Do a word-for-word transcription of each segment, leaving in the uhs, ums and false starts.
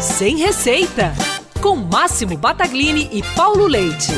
Sem Receita, com Máximo Battaglini e Paulo Leite.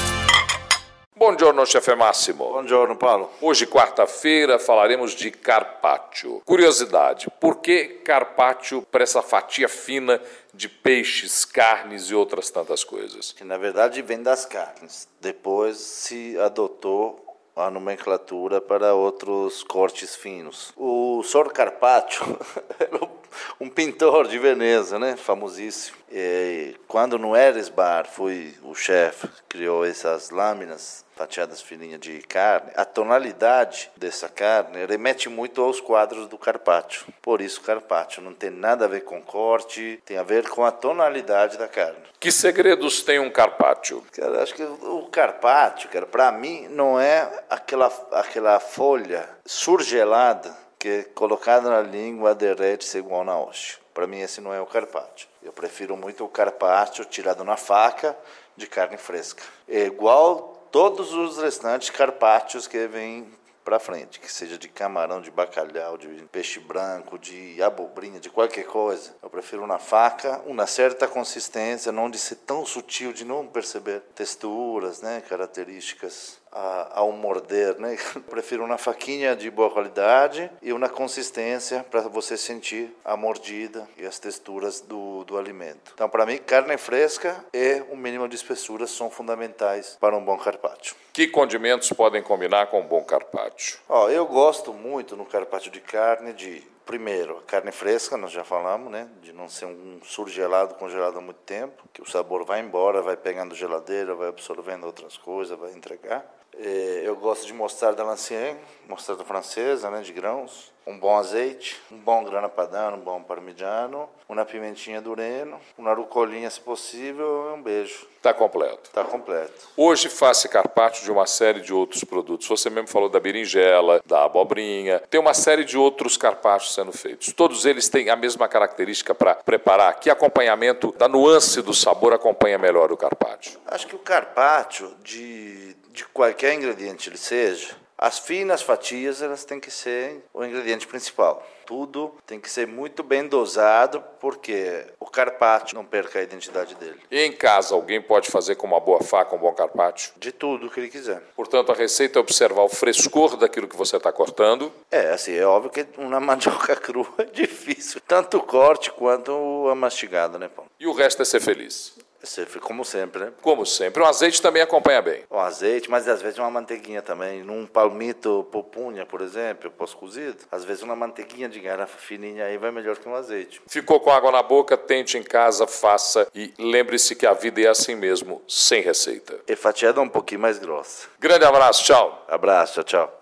Buongiorno, chefe Máximo. Buongiorno, Paulo. Hoje, quarta-feira, falaremos de carpaccio. Curiosidade, por que carpaccio para essa fatia fina de peixes, carnes e outras tantas coisas? Que, na verdade, vem das carnes. Depois se adotou a nomenclatura para outros cortes finos. O Sor Carpaccio era um pintor de Veneza, né? Famosíssimo. E quando no Eres Bar foi o chefe, criou essas lâminas fatiadas fininhas de carne, a tonalidade dessa carne remete muito aos quadros do Carpaccio. Por isso Carpaccio não tem nada a ver com corte, tem a ver com a tonalidade da carne. Que segredos tem um carpaccio? Cara, acho que o Carpaccio, cara, para mim não é aquela aquela folha surgelada que é colocada na língua, derrete-se igual na hoste. Para mim esse não é o carpaccio. Eu prefiro muito o carpaccio tirado na faca de carne fresca. É igual todos os restantes carpaccios que vêm para frente, que seja de camarão, de bacalhau, de peixe branco, de abobrinha, de qualquer coisa. Eu prefiro na faca, uma certa consistência, não de ser tão sutil, de não perceber texturas, né, características a, ao morder, né? Eu prefiro uma faquinha de boa qualidade e uma consistência para você sentir a mordida e as texturas do, do alimento. Então, para mim, carne fresca e o mínimo de espessura são fundamentais para um bom carpaccio. Que condimentos podem combinar com um bom carpaccio? Ó, eu gosto muito no carpaccio de carne de, primeiro, a carne fresca, nós já falamos, né? De não ser um surgelado, congelado há muito tempo, que o sabor vai embora, vai pegando geladeira, vai absorvendo outras coisas, vai entregar. Eu gosto de mostarda l'ancienne, mostarda francesa, né, de grãos, um bom azeite, um bom grana padano, um bom parmigiano, uma pimentinha do Reno, uma rucolinha se possível e um beijo. Está completo. Está completo. Hoje faço carpaccio de uma série de outros produtos. Você mesmo falou da berinjela, da abobrinha. Tem uma série de outros carpaccios sendo feitos. Todos eles têm a mesma característica para preparar. Que acompanhamento da nuance do sabor acompanha melhor o carpaccio? Acho que o carpaccio, de, de qualquer ingrediente ele seja, as finas fatias elas têm que ser o ingrediente principal. Tudo tem que ser muito bem dosado, porque o carpaccio não perca a identidade dele. E em casa, alguém pode fazer com uma boa faca um bom carpaccio? De tudo que ele quiser. Portanto, a receita é observar o frescor daquilo que você está cortando. É, assim, é óbvio que uma mandioca crua é difícil. Tanto o corte quanto a mastigada, né, Paulo? E o resto é ser feliz. Como sempre, né? Como sempre. O azeite também acompanha bem. O azeite, mas às vezes uma manteiguinha também. Num palmito pupunha, por exemplo, pós-cozido, às vezes uma manteiguinha de garrafa fininha aí vai melhor que um azeite. Ficou com água na boca, tente em casa, faça e lembre-se que a vida é assim mesmo, sem receita. E fatiada um pouquinho mais grossa. Grande abraço, tchau. Abraço, tchau, tchau.